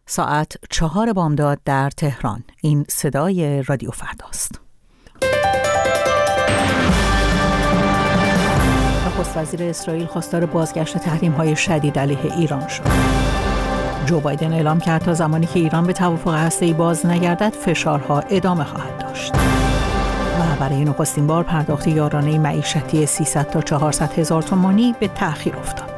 ساعت 4 بامداد در تهران. این صدای رادیو فرداست. نخست وزیر اسرائیل خواستار بازگشت تحریم‌های شدید علیه ایران شد. جو بایدن اعلام کرد تا زمانی که ایران به توافق هسته‌ای باز نگردد فشارها ادامه خواهد داشت. و برای نخستین بار پرداخت یارانه معیشتی 300 تا 400 هزار تومانی به تأخیر افتاد.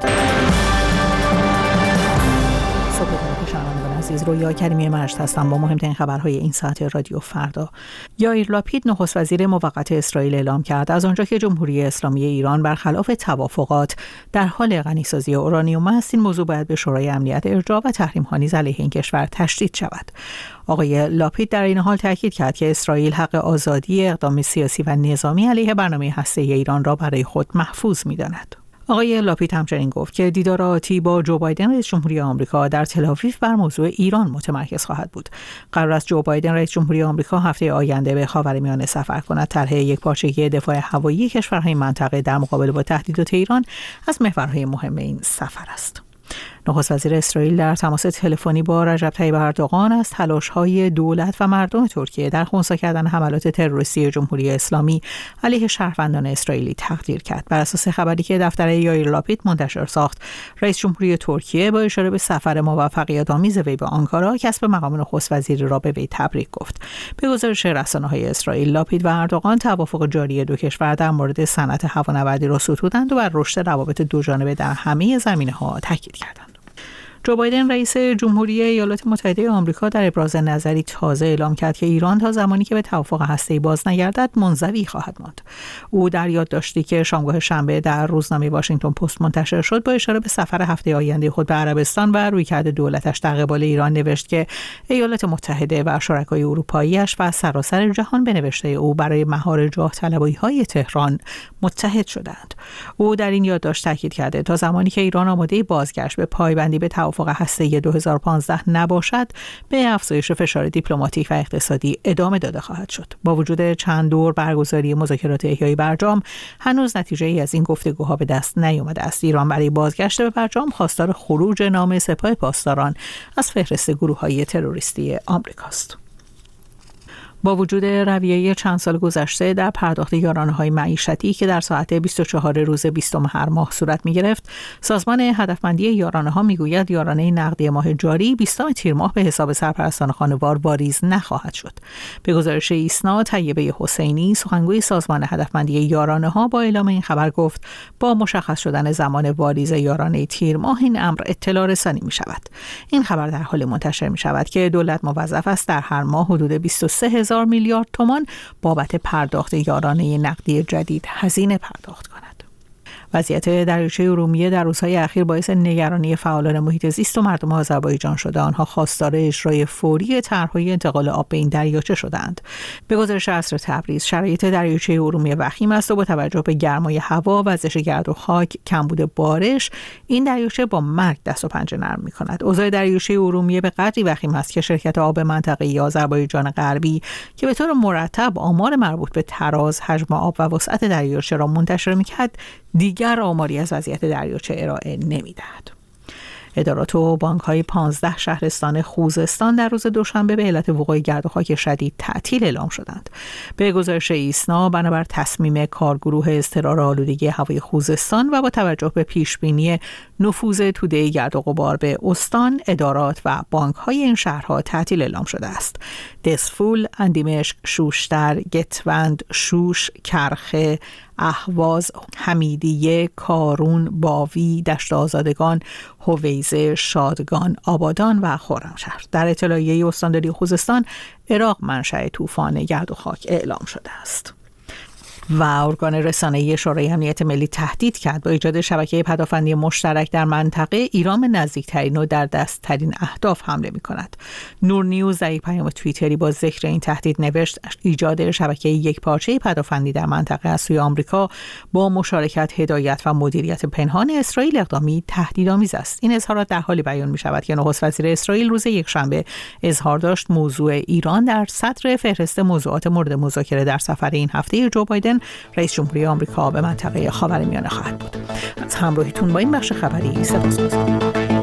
عزیز، رویا کریمی مجد هستم با مهمترین خبرهای این ساعت رادیو فردا. یائیر لاپید نخست وزیر موقت اسرائیل اعلام کرد از آنجا که جمهوری اسلامی ایران برخلاف توافقات در حال غنیسازی اورانیوم است، این موضوع باید به شورای امنیت ارجاع و تحریم‌ها نیز علیه این کشور تشدید شود. آقای لاپید در این حال تاکید کرد که اسرائیل حق آزادی اقدام سیاسی و نظامی علیه برنامه هسته‌ای ایران را برای خود محفوظ می‌داند. آقای لاپید همچنین گفت که دیدار آتی با جو بایدن رئیس جمهوری آمریکا در تل‌آویو بر موضوع ایران متمرکز خواهد بود. قرار است جو بایدن رئیس جمهوری آمریکا هفته آینده به خاورمیانه سفر کند. طرح یکپارچگی دفاع هوایی کشورهای منطقه در مقابله با تهدیدات ایران از محورهای مهم این سفر است. نخست وزیر اسرائیل در تماس تلفنی با رجب طیب اردوغان از تلاش‌های دولت و مردم ترکیه در خنثی کردن حملات تروریستی جمهوری اسلامی علیه شهروندان اسرائیلی تقدیر کرد. بر اساس خبری که دفتر یائیر لاپید منتشر ساخت، رئیس جمهوری ترکیه با اشاره به سفر موفقیت‌آمیز وی به آنکارا کسب مقام نخست وزیری را به وی تبریک گفت. به گزارش رسانه‌های اسرائیل، لاپید و اردوغان توافق جاری دو کشور در مورد صنعت هوانوردی را ستودند و بر رشد روابط دوجانبه در همه زمینه‌ها تاکید کردند. جو بایدن رئیس جمهوری ایالات متحده آمریکا در ابراز نظری تازه اعلام کرد که ایران تا زمانی که به توافق هسته‌ای باز نگردد منزوی خواهد ماند. او در یادداشتی که شامگاه شنبه در روزنامه واشنگتن پست منتشر شد با اشاره به سفر هفته آینده خود به عربستان و رویکرد دولتش در قبال ایران نوشت که ایالات متحده و شرکای اروپایی‌اش و سراسر جهان به نوشته او برای مهار جاه طلبی‌های تهران متحد شدند. او در این یادداشت تاکید کرده تا زمانی که ایران آماده بازگشت به پایبندی به توافق هسته‌ای 2015 نباشد، به افزایش فشار دیپلماتیک و اقتصادی ادامه داده خواهد شد. با وجود چند دور برگزاری مذاکرات احیای برجام، هنوز نتیجه‌ای از این گفتگوها به دست نیامده است. ایران برای بازگشت به برجام خواستار خروج نام سپاه پاسداران از فهرست گروه‌های تروریستی آمریکاست. با وجود رویه چند سال گذشته در پرداخت یارانه‌های معیشتی که در ساعت 24 روز 20 هر ماه صورت می‌گرفت، سازمان هدفمندی یارانه‌ها می‌گوید یارانه نقدی ماه جاری 20 تیر ماه به حساب سرپرستان خانوار واریز نخواهد شد. به گزارش ایسنا، طیبه حسینی، سخنگوی سازمان هدفمندی یارانه‌ها با اعلام این خبر گفت با مشخص شدن زمان واریز یارانه تیر ماه این امر اطلاع رسانی می‌شود. این خبر در حال منتشر می‌شود که دولت موظف است در هر ماه حدود 23,000 میلیارد تومان بابت پرداخت یارانه نقدی جدید هزینه پرداخت کند. وضعیت دریاچه ارومیه در روزهای اخیر باعث نگرانی فعالان محیط زیست و مردم آذربایجان شده. آنها خواستار اجرای فوری طرح‌های انتقال آب به این دریاچه شدند. به گزارش عصر تبریز، شرایط دریاچه ارومیه وخیم است و با توجه به گرمای هوا، وزش گرد و خاک، کمبود بارش، این دریاچه با مرگ دست و پنجه نرم می‌کند. اوضاع دریاچه ارومیه به قدری وخیم است که شرکت آب منطقه‌ای آذربایجان غربی که به طور مرتب آمار مربوط به تراز، حجم آب و وسعت دریاچه را منتشر می‌کرد، دیگر آماری از وضعیت دریاچه ارائه نمی‌دهد. ادارات و بانک‌های 15 شهرستان خوزستان در روز دوشنبه به علت وقوع گرد و خاک شدید تعطیل اعلام شدند. به گزارش ایسنا، بنابر تصمیم کارگروه اضطرار آلودگی هوای خوزستان و با توجه به پیشبینی نفوذ توده گرد و غبار به استان، ادارات و بانک‌های این شهرها تعطیل اعلام شده است. دسفول، اندیمشک، شوشتر، گتوند، شوش، کرخه، اهواز، حمیدیه، کارون، باوی، دشت آزادگان، هویزه، شادگان، آبادان و خرمشهر. در اطلاعیه استانداری خوزستان، عراق منشأ طوفان گرد و خاک اعلام شده است. و ارگان رسانه‌ای شورای امنیت ملی تهدید کرد با ایجاد شبکه پدافندی مشترک در منطقه ایران نزدیکترین و در دستترین اهداف حمله می‌کند. نور نیوز در یک پیام توییتری با ذکر این تهدید نوشت ایجاد شبکه یکپارچه پدافندی در منطقه از سوی آمریکا با مشارکت، هدایت و مدیریت پنهان اسرائیل اقدامی تهدیدآمیز است. این اظهارات در حالی بیان می‌شود که نخست وزیر اسرائیل روز یکشنبه اظهار داشت موضوع ایران در صدر فهرست موضوعات مورد مذاکره در سفر این هفته جو بایدن رئیس جمهوری آمریکا به منطقه خاورمیانه خواهد بود. از همراهیتون با این بخش خبری سپاسگزارم.